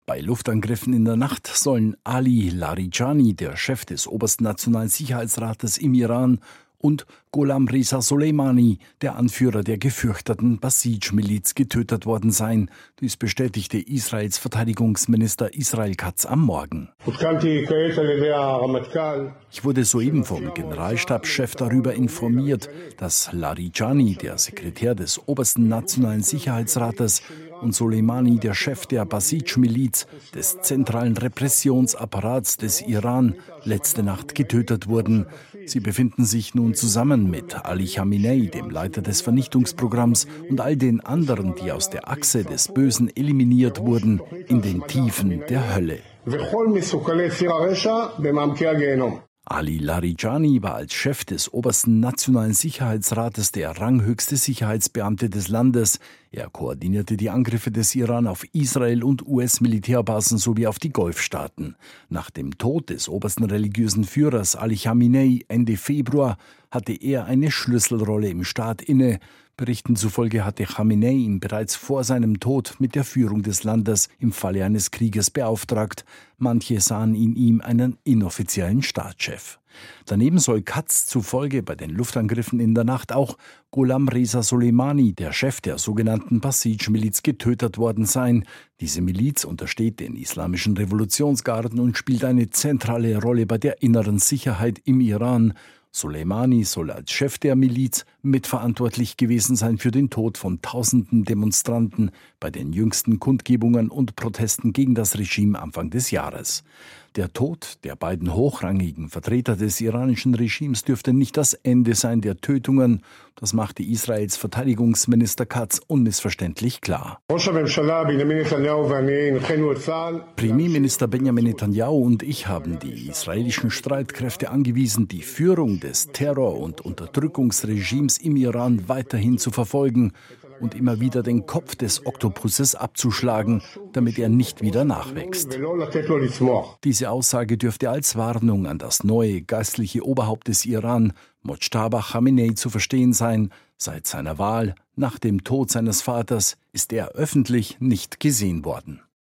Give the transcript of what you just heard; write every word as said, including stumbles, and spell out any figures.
Bei Luftangriffen in der Nacht sollen Ali Larijani, der Chef des obersten Nationalen Sicherheitsrates im Iran, und Gholam Reza Soleimani, der Anführer der gefürchteten Basij-Miliz, getötet worden sein. Dies bestätigte Israels Verteidigungsminister Israel Katz am Morgen. Ich wurde soeben vom Generalstabschef darüber informiert, dass Larijani, der Sekretär des obersten Nationalen Sicherheitsrates, und Soleimani, der Chef der Basij-Miliz, des zentralen Repressionsapparats des Iran, letzte Nacht getötet wurden. Sie befinden sich nun zusammen mit Ali Khamenei, dem Leiter des Vernichtungsprogramms, und all den anderen, die aus der Achse des Bösen eliminiert wurden, in den Tiefen der Hölle. Ali Larijani war als Chef des obersten Nationalen Sicherheitsrates der ranghöchste Sicherheitsbeamte des Landes. Er koordinierte die Angriffe des Iran auf Israel und U S-Militärbasen sowie auf die Golfstaaten. Nach dem Tod des obersten religiösen Führers Ali Khamenei Ende Februar hatte er eine Schlüsselrolle im Staat inne. Berichten zufolge hatte Khamenei ihn bereits vor seinem Tod mit der Führung des Landes im Falle eines Krieges beauftragt. Manche sahen in ihm einen inoffiziellen Staatschef. Daneben soll Katz zufolge bei den Luftangriffen in der Nacht auch Gholam Reza Soleimani, der Chef der sogenannten Basij-Miliz, getötet worden sein. Diese Miliz untersteht den islamischen Revolutionsgarden und spielt eine zentrale Rolle bei der inneren Sicherheit im Iran. Soleimani soll als Chef der Miliz mitverantwortlich gewesen sein für den Tod von tausenden Demonstranten bei den jüngsten Kundgebungen und Protesten gegen das Regime Anfang des Jahres. Der Tod der beiden hochrangigen Vertreter des iranischen Regimes dürfte nicht das Ende sein der Tötungen. Das machte Israels Verteidigungsminister Katz unmissverständlich klar. Premierminister Benjamin Netanyahu und ich haben die israelischen Streitkräfte angewiesen, die Führung des Terror- und Unterdrückungsregimes im Iran weiterhin zu verfolgen und immer wieder den Kopf des Oktopusses abzuschlagen, damit er nicht wieder nachwächst. Diese Aussage dürfte als Warnung an das neue geistliche Oberhaupt des Iran, Mojtaba Khamenei, zu verstehen sein. Seit seiner Wahl nach dem Tod seines Vaters ist er öffentlich nicht gesehen worden.